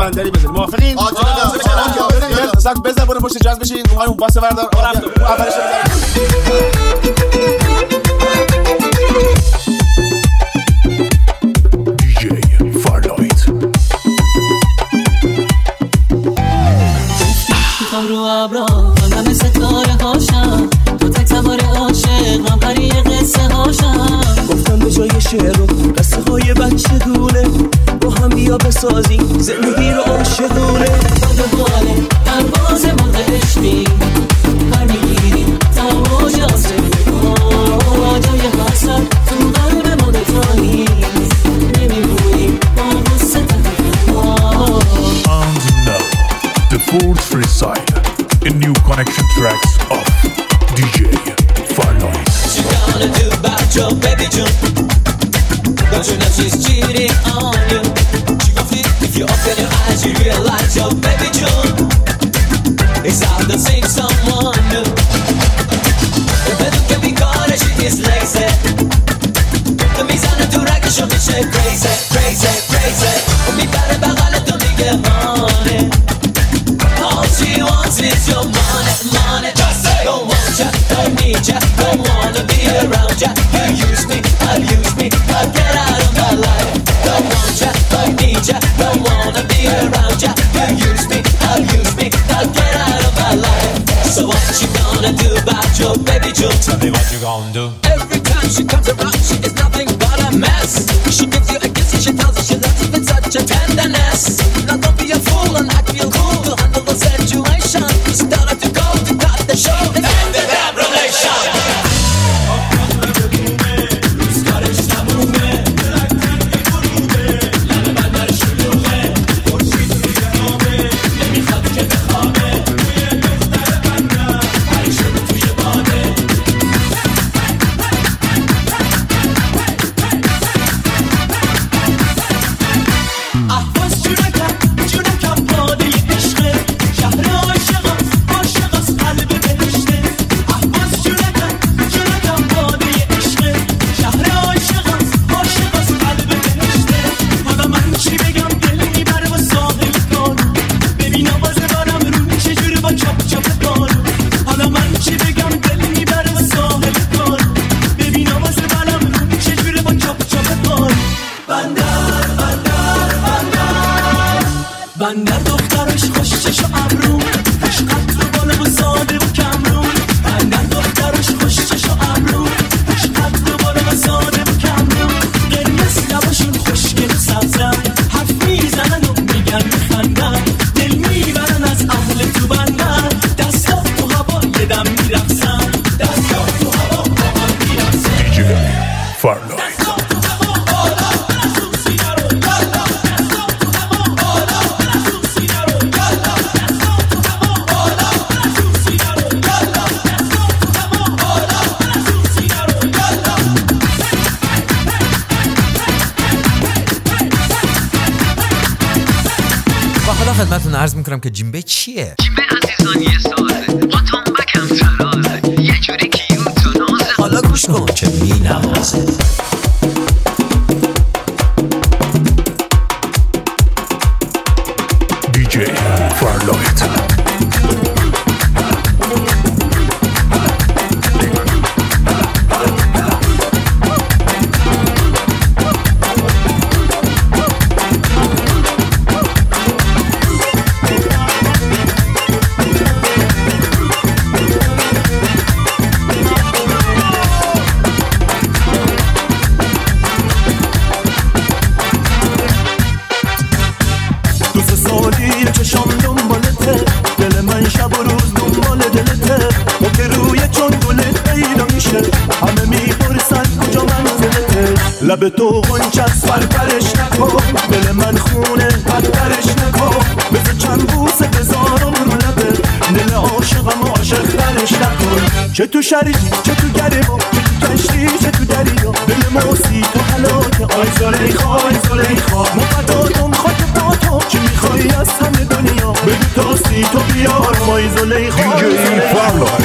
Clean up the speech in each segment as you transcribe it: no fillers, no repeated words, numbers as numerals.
بندری بزنیم. موافقین؟ زاک بزن برو پشت جاز بشین. اون باسه بردار. اولش رو ابرا من ستاره هاشم تو تک سوار عاشق من پری قصه هاشم گفتم به جای شعر و قصه های بچه دونه با هم بیا بسازیم زندگی رو عاشقونه به باله پرواز مرغ عشقی پر میگیریم تماج آسمون جای حسد تو قلب ما دتانی نمیمونیم با غصه The fourth free side in new connection tracks of DJ Farnoid. What you gonna do about your baby June? Don't you know she's cheating on you? She gon' flip if you open your eyes, you realize your baby June is out to seeing someone new. But you can be caught as she is lazy. The mizan to ragashon mishe crazy, crazy, crazy. Mi pare bagale to mige honey. All she wants is your money, money. Don't want ya, don't need ya, don't wanna be around ya. You use me, I'll get out of my life. Don't want ya, don't need ya, don't wanna be around ya. You use me, I'll get out of my life. So what you gonna do about your baby June? Tell me what you gonna do. Every time she comes around, she is nothing but a mess. She gives you a kiss and she tells you she loves you with such a tenderness. Now don't be a fool and act real cool to handle the situation. Start to go to cut the show and end the damn relation. بندر دخترش خوش چش و ابرو خوش قد و بالا و ساده و کمرون بندر دخترش خوش چش و ابرو خوش قد و بالا و ساده و کمرون قرمز لباشون خوشگل و سبزن حرف میزنن و میگن میخندن دل میبرن از اهل تو بندر دستا تو هوا یه دم میرقصن دستا تو هوا با هم میرقصن DJ Farnoid. خدمتتون عرض میکنم که جیمبه چیه؟ جیمبه عزیزان یه سازه با تنبکم ترازه یه جوری کیوت و نازه حالا گوش کن که می نوازه DJ Farnoid. لب تو غنچست فرپرش نکن دل من خونه پرپرش نکن بذار چند بوسه بذارم رو لبه دل عاشقم عاشق ترش نکن چه تو شریکی چه تو گریبا چه تو کشتی چه تو دریا دل موسی تو حلاکه آی زلیخا آی زلیخا مقداتم خاک با تو چی میخوایی از همه دنیا بگو تاستی تو بیار آی زلیخا آی زلیخا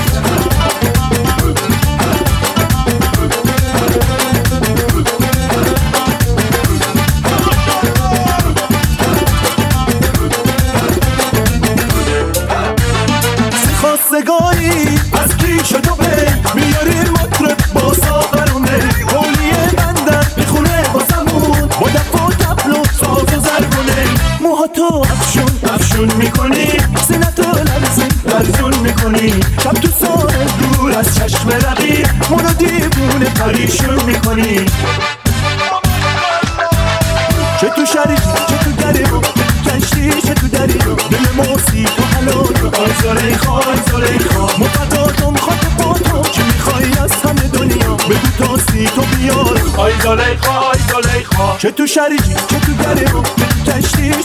کنی چه تو شریکی چه تو گریبا کشتی چه تو دریا دل موسی تو حلال آی زلیخا مفتادم خاک پاتم چی میخوای از همه دنیا بگو تاستی تو بیار آی زلیخا چه تو شریکی چه تو گریبا چه تو کشتی